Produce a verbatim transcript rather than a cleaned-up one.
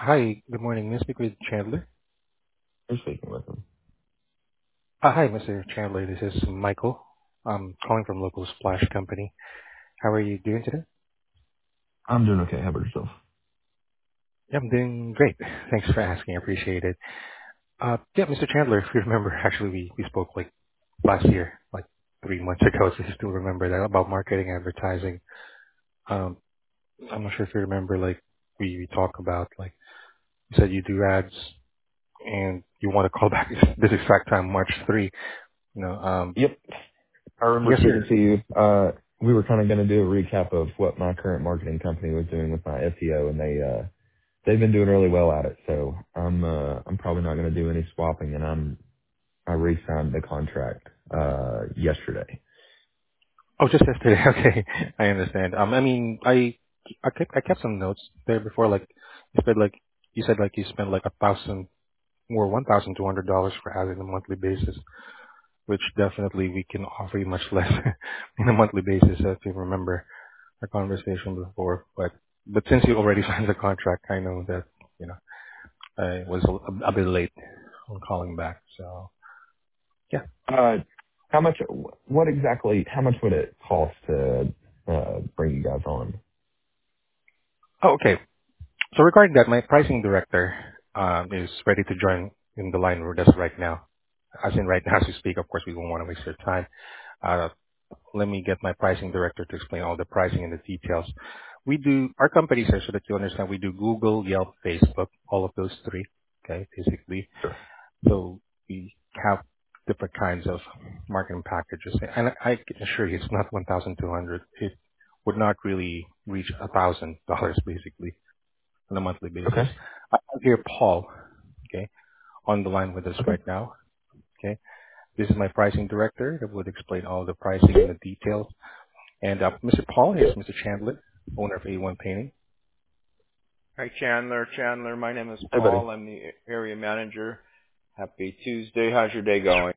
Hi, good morning. May I speak with Chandler? You're speaking with him. Uh, Hi, Mister Chandler. This is Michael. I'm calling from local Splash Company. How are you doing today? I'm doing okay. How about yourself? Yeah, I'm doing great. Thanks for asking. I appreciate it. Uh, yeah, Mister Chandler, if you remember, actually, we, we spoke like last year, like three months ago, so you still remember that about marketing advertising. Um, I'm not sure if you remember, like, we, we talk about, like, you said you do ads and you want to call back this exact time, March third. You know, um, Yep. I remember yes, speaking sir. to you. Uh, we were kind of going to do a recap of what my current marketing company was doing with my S E O, and they uh, they've been doing really well at it. So I'm uh, I'm probably not going to do any swapping, and I'm I re-signed the contract uh, yesterday. Oh, just yesterday. Okay, I understand. Um, I mean, I I kept I kept some notes there before. Like you said, like you said, like you spent like a thousand or one thousand two hundred dollars for ads on a monthly basis, which definitely we can offer you much less on a monthly basis. If you remember our conversation before, but but since you already signed the contract, I know that you know I was a, a bit late on calling back. So yeah. Uh, how much? What exactly? How much would it cost to uh, bring you guys on? Oh, okay. So regarding that, my pricing director um, is ready to join in the line with us right now. As in right now as we speak, of course, we don't want to waste your time. Uh, let me get my pricing director to explain all the pricing and the details. We do, our company, sir, so that you understand, we do Google, Yelp, Facebook, all of those three, okay, basically. Sure. So we have different kinds of marketing packages. And I can assure you it's not one thousand two hundred. It would not really reach one thousand dollars basically on a monthly basis. Okay. I have here Paul, okay, on the line with us Okay. right now, okay. This is my pricing director that would explain all the pricing and the details. And uh, Mister Paul is Mister Chandler, owner of A one Painting. Hi, Chandler. Chandler, my name is Hey, buddy. Paul. I'm the area manager. Happy Tuesday. How's your day going?